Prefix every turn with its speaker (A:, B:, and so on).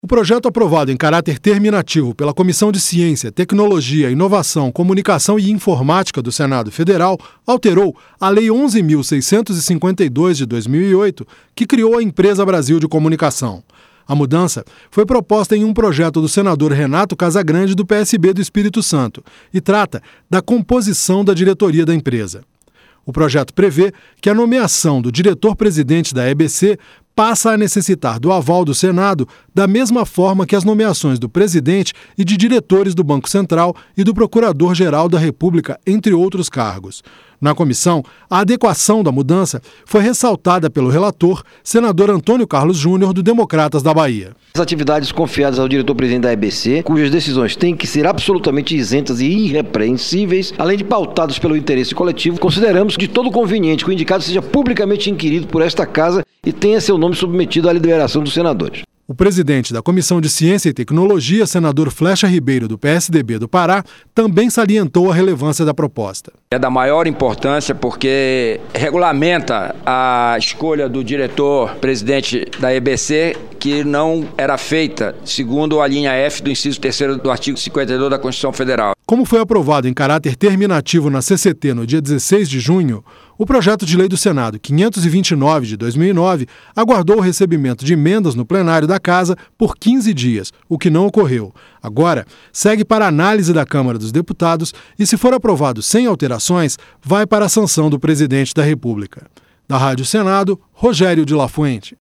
A: O projeto aprovado em caráter terminativo pela Comissão de Ciência, Tecnologia, Inovação, Comunicação e Informática do Senado Federal alterou a Lei 11.652 de 2008, que criou a Empresa Brasil de Comunicação. A mudança foi proposta em um projeto do senador Renato Casagrande, do PSB do Espírito Santo, e trata da composição da diretoria da empresa. O projeto prevê que a nomeação do diretor-presidente da EBC passa a necessitar do aval do Senado da mesma forma que as nomeações do presidente e de diretores do Banco Central e do Procurador-Geral da República, entre outros cargos. Na comissão, a adequação da mudança foi ressaltada pelo relator, senador Antônio Carlos Júnior, do Democratas da Bahia.
B: As atividades confiadas ao diretor-presidente da EBC, cujas decisões têm que ser absolutamente isentas e irrepreensíveis, além de pautadas pelo interesse coletivo, consideramos de todo conveniente que o indicado seja publicamente inquirido por esta Casa e tenha seu nome submetido à deliberação dos senadores.
A: O presidente da Comissão de Ciência e Tecnologia, senador Flecha Ribeiro, do PSDB do Pará, também salientou a relevância da proposta.
C: É da maior importância porque regulamenta a escolha do diretor-presidente da EBC, que não era feita segundo a linha F do inciso 3º do artigo 52 da Constituição Federal.
A: Como foi aprovado em caráter terminativo na CCT no dia 16 de junho, o projeto de lei do Senado 529 de 2009 aguardou o recebimento de emendas no plenário da Casa por 15 dias, o que não ocorreu. Agora, segue para análise da Câmara dos Deputados e, se for aprovado sem alterações, vai para a sanção do presidente da República. Da Rádio Senado, Rogério de La Fuente.